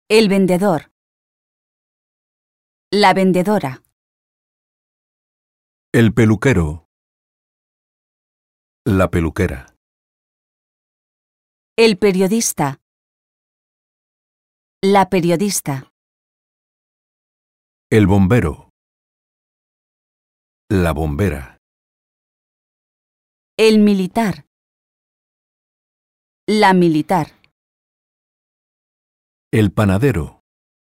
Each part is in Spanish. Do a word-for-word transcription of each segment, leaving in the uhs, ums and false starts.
El vendedor. La vendedora. El peluquero. La peluquera. El periodista. La periodista. El bombero. La bombera. El militar. La militar. El panadero.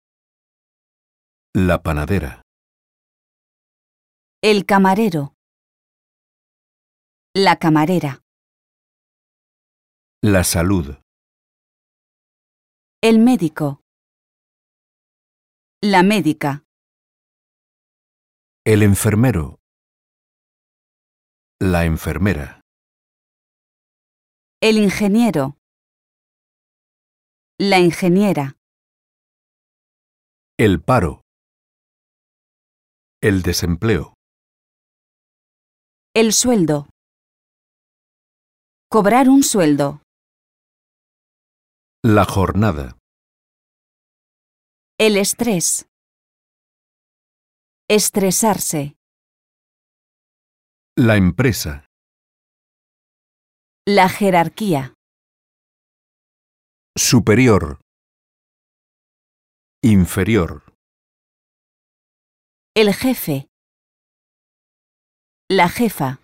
La panadera. El camarero. La camarera. La salud. El médico. La médica. El enfermero. La enfermera. El ingeniero. La ingeniera. El paro. El desempleo. El sueldo. Cobrar un sueldo. La jornada. El estrés. Estresarse. La empresa. La jerarquía. Superior. Inferior. El jefe. La jefa.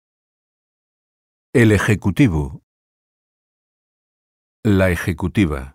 El ejecutivo. La ejecutiva.